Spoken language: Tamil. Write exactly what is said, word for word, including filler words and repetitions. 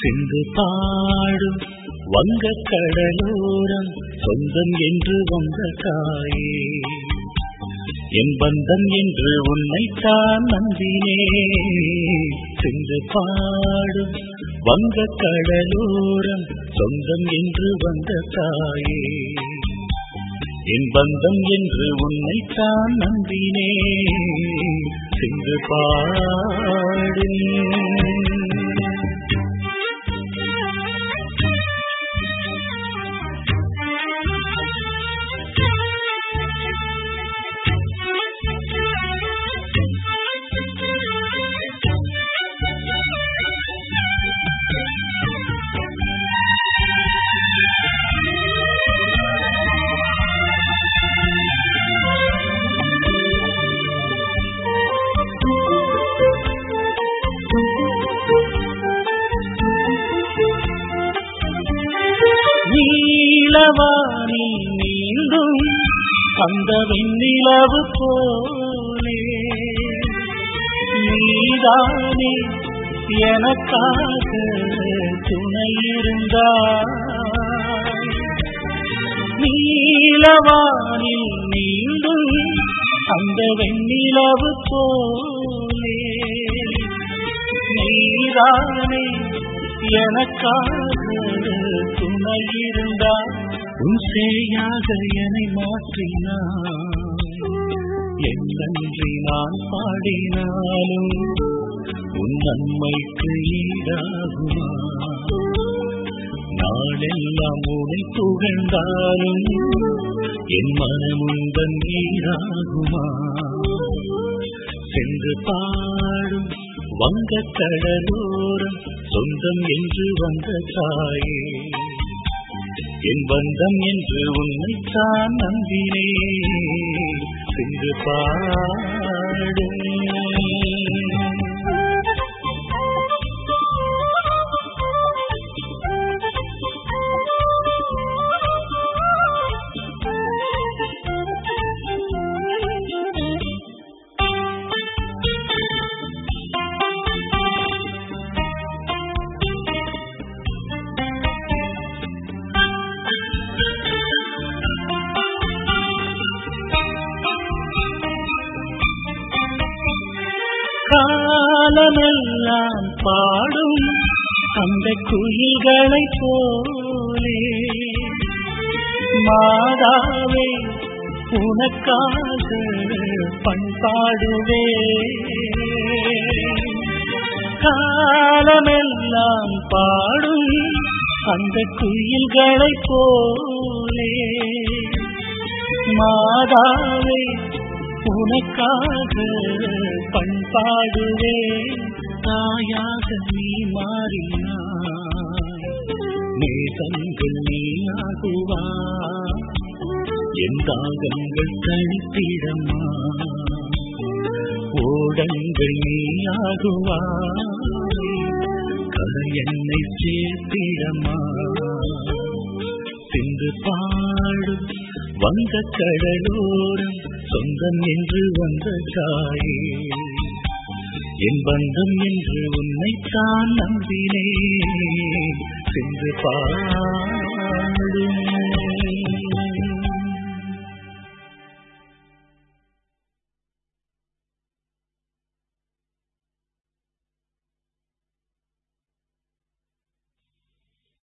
சிந்து பாடும் வங்கக் கடலோரம் சொந்தம் என்று வந்த தாயே, என் பந்தம் என்று உன்னைத்தான் நம்பினே. சிந்து பாடும் வங்கக் கடலோரம் சொந்தம் என்று வந்த தாயே, என் பந்தம் என்று உன்னைத்தான் நம்பினே. சிந்து பாடு நீலவானி நீந்தும் அந்த வெண்ணிலவு போலே, நீதானே எனக்காக துணை இருந்தாய். நீலவானி நீந்தும் அந்த வெண்ணிலவு போலே, நீதானே எனக்காக துணை இருந்தாய். உன் சேயாக என்னை மாற்றினாய், என் நன்றி நான் பாடினாலும் உன் நன்மைக்கு ஈடாகுமா. நாளெல்லாம் உன்னை புகழ்ந்தாலும் என் மனமுந்தன் ஈடாகுமா. சென்று பாடும் வங்கக் கடலோரம் சொந்தம் என்று வந்த தாயே, என் பந்தம் என்று உன்னைத்தான் நம்பினே. சென்று பாடு காலமெல்லாம் பாடும் அந்த குயில்களை போலே, மாதாவே உனக்காக பண்பாடுவே. காலமெல்லாம் பாடும் அந்த குயில்களை போலே, மாதாவே உனக்காக பண்பாடுவே. தாயாக நீ மாறினாய், நேசங்கள் நீ ஆகுவாய். என் தாகங்கள் தனித்திடமா, ஓடங்கள் நீ ஆகுவாய். கரை என்னை சேர்த்திடமா. சிந்து பாடும் வங்கக் கடலோரம் சொந்தம் என்று வந்த தாயே, என் பந்தம் என்று உன்னைத்தான் நம்பினே. சென்று பாடும்